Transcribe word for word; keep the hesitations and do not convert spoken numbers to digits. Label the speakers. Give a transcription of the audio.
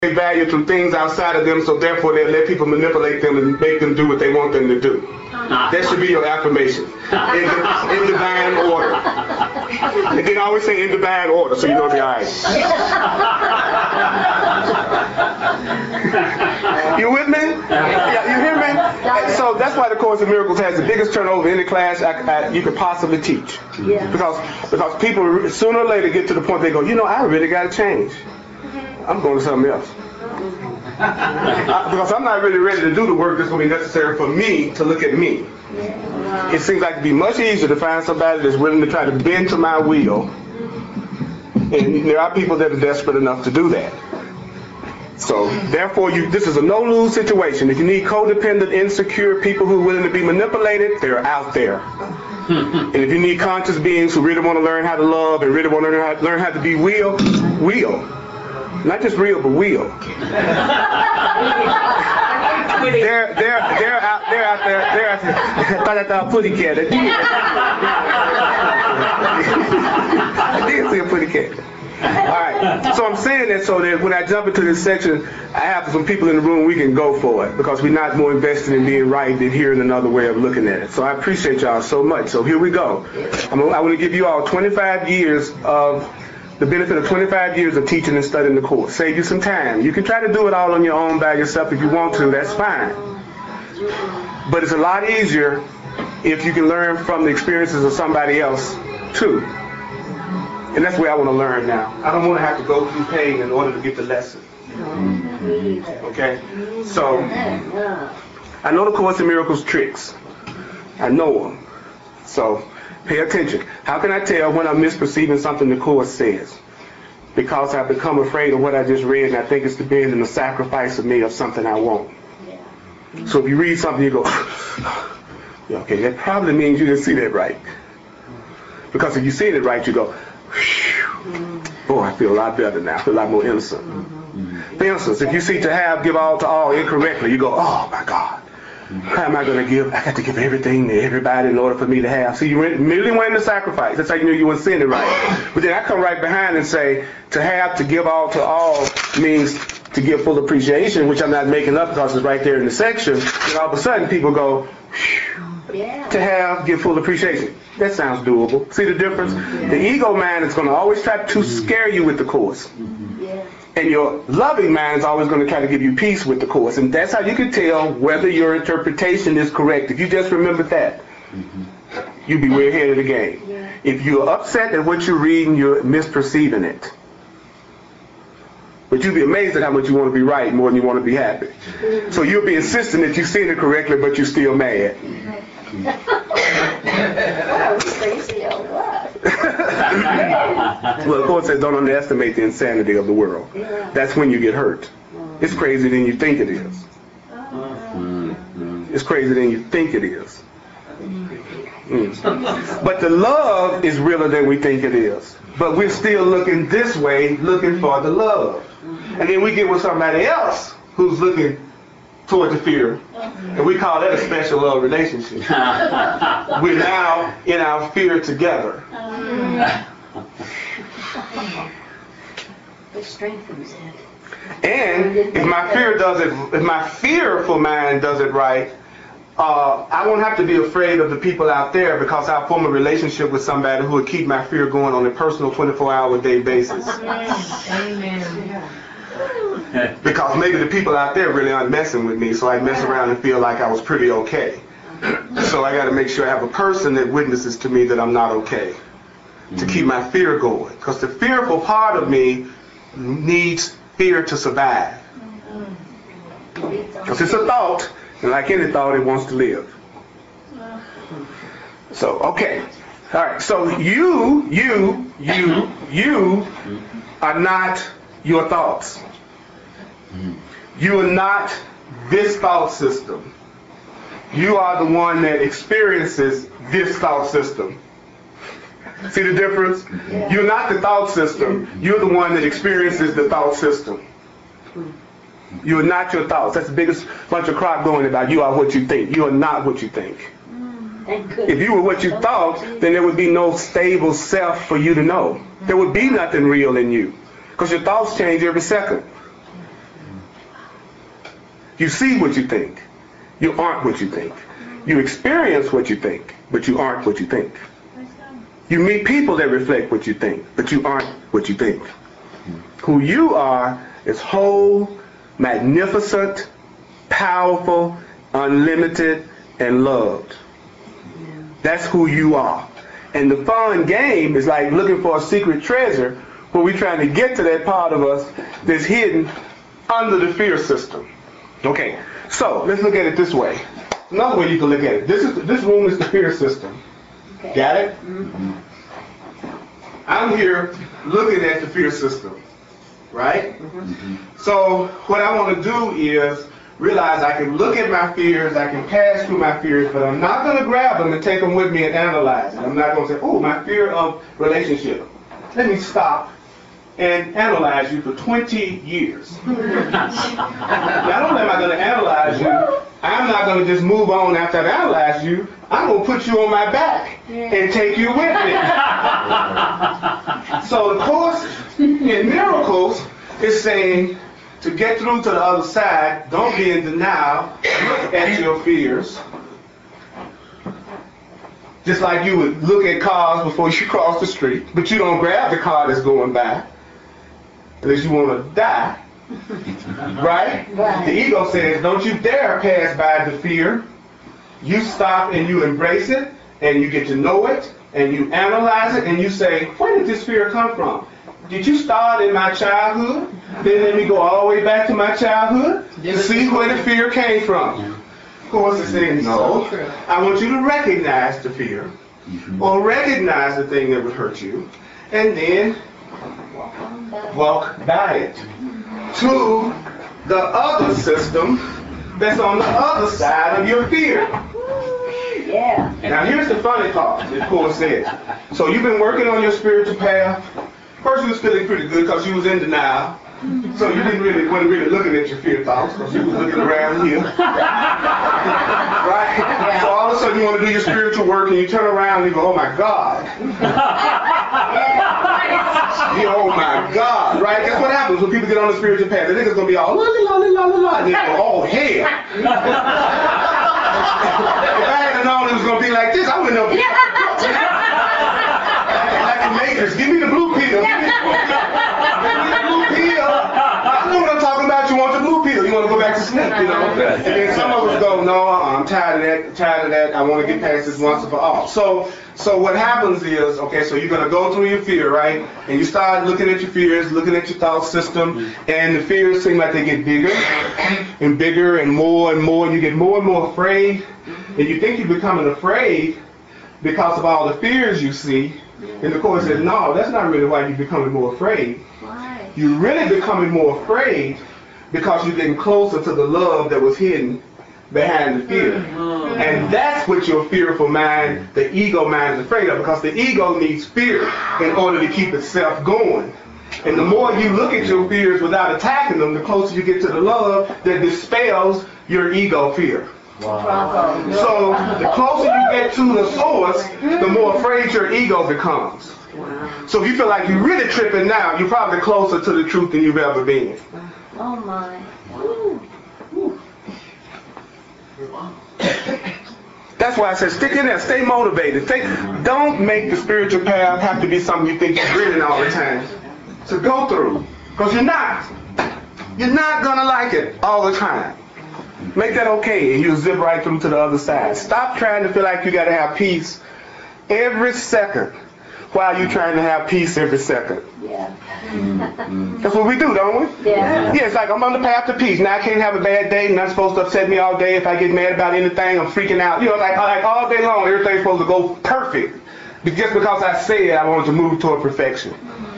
Speaker 1: they value through things outside of them, so therefore they let people manipulate them and make them do what they want them to do. That should be your affirmation. In, in divine order. And then I always say in divine order, so you know it'll be all right. You with me? Yeah, you hear me? And so that's why the Course in Miracles has the biggest turnover in any class I, I, you could possibly teach. Because because people sooner or later get to the point they go, you know, I really got to change. I'm going to something else. I, because I'm not really ready to do the work that's going to be necessary for me to look at me. It seems like it'd be much easier to find somebody that's willing to try to bend to my will. And there are people that are desperate enough to do that. So, therefore, you, this is a no-lose situation. If you need codependent, insecure people who are willing to be manipulated, they're out there. And if you need conscious beings who really want to learn how to love and really want to learn how, learn how to be real, real. Not just real, but real. They're, they're, they're out, they're out there, they're out there. I thought I thought putty cat. I did see a putty cat. Alright, so I'm saying that so that when I jump into this section, I have some people in the room, we can go for it, because we're not more invested in being right than hearing another way of looking at it. So I appreciate y'all so much. So here we go. I'm, I want to give you all twenty-five years of the benefit of twenty-five years of teaching and studying the Course. Save you some time. You can try to do it all on your own by yourself if you want to. That's fine. But it's a lot easier if you can learn from the experiences of somebody else too. And that's where I want to learn now. I don't want to have to go through pain in order to get the lesson. Okay? So, I know the Course in Miracles tricks. I know them. So, pay attention. How can I tell when I'm misperceiving something the Course says? Because I've become afraid of what I just read, and I think it's the being and the sacrifice of me of something I want. So if you read something, you go, okay, that probably means you didn't see that right. Because if you see it right, you go, boy, I feel a lot better now. I feel a lot more innocent. For instance, if you see to have, give all to all incorrectly, you go, oh my God. How am I going to give? I got to give everything to everybody in order for me to have. See, you immediately went into sacrifice. That's how you knew you weren't seeing it right. But then I come right behind and say, to have, to give all to all means to give full appreciation, which I'm not making up because it's right there in the section. And all of a sudden people go, yeah. To have, give full appreciation. That sounds doable. See the difference? The ego mind is going to always try to scare you with the Course. And your loving mind is always going to try to give you peace with the Course. And that's how you can tell whether your interpretation is correct. If you just remember that, you'll be way ahead of the game. If you're upset at what you're reading, you're misperceiving it. But you'll be amazed at how much you want to be right more than you want to be happy. So you'll be insisting that you've seen it correctly, but you're still mad. Well, of course, it says don't underestimate the insanity of the world. That's when you get hurt. It's crazier than you think it is. It's crazier than you think it is. Mm. But the love is realer than we think it is. But we're still looking this way, looking for the love. And then we get with somebody else who's looking toward the fear. And we call that a special love relationship. We're now in our fear together.
Speaker 2: It strengthens it.
Speaker 1: And if my fear does it, if my fearful mind does it right, uh, I won't have to be afraid of the people out there because I'll form a relationship with somebody who will keep my fear going on a personal twenty-four hour a day basis.
Speaker 2: Amen.
Speaker 1: Because maybe the people out there really aren't messing with me, so I mess around and feel like I was pretty okay. So I got to make sure I have a person that witnesses to me that I'm not okay, to keep my fear going. Because the fearful part of me needs fear to survive. Because it's a thought, and like any thought, it wants to live. So, okay. All right, so you, you, you, you are not your thoughts. You are not this thought system. You are the one that experiences this thought system. See the difference? Yeah. You're not the thought system. You're the one that experiences the thought system. You are not your thoughts. That's the biggest bunch of crap going about. You are what you think. You are not what you think. If you were what you thought, then there would be no stable self for you to know. There would be nothing real in you. Because your thoughts change every second. You see what you think. You aren't what you think. You experience what you think, but you aren't what you think. You meet people that reflect what you think, but you aren't what you think. Who you are is whole, magnificent, powerful, unlimited, and loved. That's who you are. And the fun game is like looking for a secret treasure where we're trying to get to that part of us that's hidden under the fear system. Okay, so let's look at it this way. Another way you can look at it. This is this room is the fear system.
Speaker 2: Okay.
Speaker 1: Got it?
Speaker 2: Mm-hmm.
Speaker 1: I'm here looking at the fear system, right?
Speaker 2: Mm-hmm.
Speaker 1: So what I want to do is realize I can look at my fears, I can pass through my fears, but I'm not going to grab them and take them with me and analyze it. I'm not going to say, oh, my fear of relationship. Let me stop and analyze you for twenty years. Not only am I going to analyze you, I'm not going to just move on after I've analyzed you. I'm going to put you on my back and take you with me. So the Course in Miracles is saying, to get through to the other side, don't be in denial. Look at your fears. Just like you would look at cars before you cross the street, but you don't grab the car that's going by unless you want to die. Right?
Speaker 2: Right.
Speaker 1: The ego says, don't you dare pass by the fear. You stop and you embrace it, and you get to know it, and you analyze it, and you say, where did this fear come from? Did you start in my childhood? Then let me go all the way back to my childhood to see where the fear came from. Of course, it's saying, no, I want you to recognize the fear, or recognize the thing that would hurt you, and then walk by it to the other system that's on the other side of your fear.
Speaker 2: Yeah.
Speaker 1: Now here's the funny part, the Course says. So you've been working on your spiritual path. First you was feeling pretty good because you was in denial. So you didn't really, wasn't really looking at your fear thoughts because you was looking around here. Right? So all of a sudden you want to do your spiritual work and you turn around and you go, oh my God. You, oh my God. Right? Guess what happens when people get on the spiritual path? They think it's going to be all la la la la la la. And they go, oh hell. If I had known it was going to be like this, I wouldn't have. Like the Matrix, give me the blue pill. Give me the blue pill. I know what I'm talking about. You want the blue pill. You want to go back to sleep, you know. And then some of us go, no, I'm tired of that, tired of that. I want to get past this once and for all. So, so what happens is, okay, so you're going to go through your fear, right? And you start looking at your fears, looking at your thought system, and the fears seem like they get bigger and bigger and more and more, and you get more and more afraid. And you think you're becoming afraid because of all the fears you see. And the Course says, no, that's not really why you're becoming more afraid.
Speaker 2: Why?
Speaker 1: You're really becoming more afraid because you're getting closer to the love that was hidden behind the fear. And that's what your fearful mind, the ego mind, is afraid of, because the ego needs fear in order to keep itself going. And the more you look at your fears without attacking them, the closer you get to the love that dispels your ego fear.
Speaker 2: Wow.
Speaker 1: So the closer you get to the source, the more afraid your ego becomes.
Speaker 2: Wow.
Speaker 1: So if you feel like you're really tripping now, you're probably closer to the truth than you've ever been.
Speaker 2: Oh my. Ooh.
Speaker 1: That's why I said stick in there, stay motivated. Stay, don't make the spiritual path have to be something you think you're grinning all the time to go through. Because you're not. You're not going to like it all the time. Make that okay and you'll zip right through to the other side. Stop trying to feel like you got to have peace every second while you're trying to have peace every second.
Speaker 2: Yeah.
Speaker 1: That's what we do, don't we?
Speaker 2: Yeah.
Speaker 1: Yeah, it's like I'm on the path to peace. Now I can't have a bad day. You're not supposed to upset me all day. If I get mad about anything, I'm freaking out. You know, like, like all day long, everything's supposed to go perfect. But just because I said I wanted to move toward perfection.